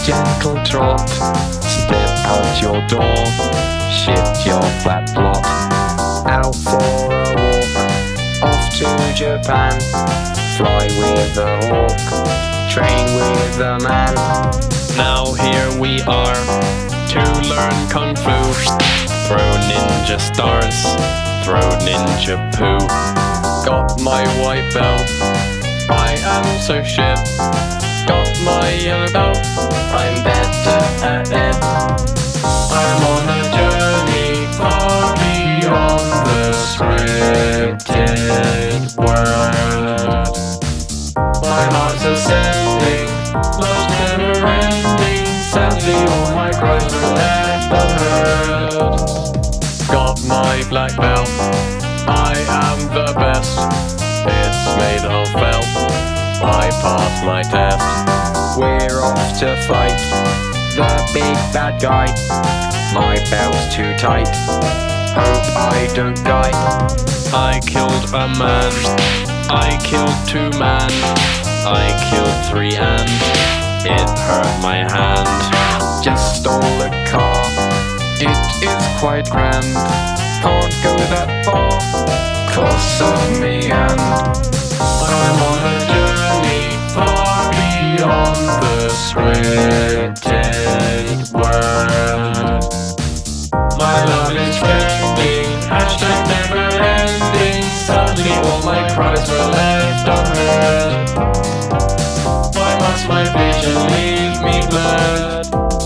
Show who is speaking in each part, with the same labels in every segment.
Speaker 1: gentle trot, step out your door, shift your flat plot, out for a walk, off to Japan, fly with a hawk, train with a man. Now here we are, to learn Kung Fu, throw ninja stars, throw ninja poo. Got my white belt, I am so shit. Got my yellow belt, I'm better at it. I'm on a journey far beyond the scripted word. My heart's ascending, love's never ending. Sadly all my cries were left unheard. Got my black belt, I am the best. It's made of felt, I passed my test. We're off to fight the big bad guy. My belt's too tight, hope I don't die. I killed a man, I killed 2 man, I killed 3 and it hurt my hand. Just stole a car, it is quite grand. Can't go that far, 'cause of me and I'm on a journey far beyond the scripted word. My love is trending, hashtag never ending. Sadly all my cries were left unheard. Why must my vision leave me blurred?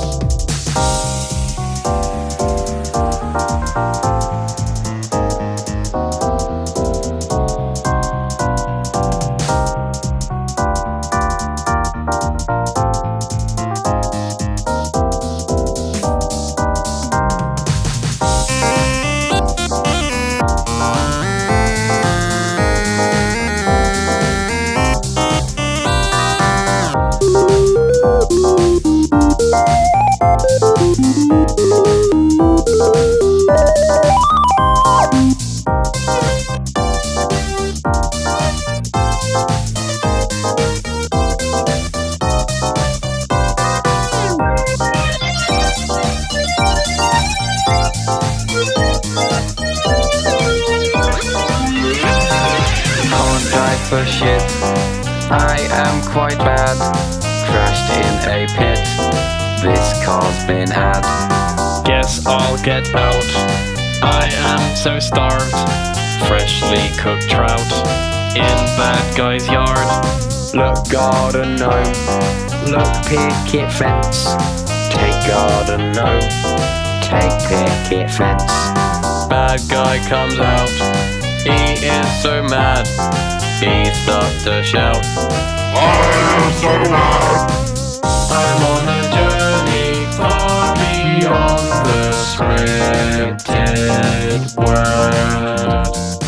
Speaker 1: For shit, I am quite bad. Crashed in a pit, this car's been had. Guess I'll get out, I am so starved. Freshly cooked trout in bad guy's yard. Look garden gnome, look picket fence. Take garden gnome, take picket fence. Bad guy comes out, he is so mad. He starts to shout, I am so loud. I'm on a journey far beyond the scripted word.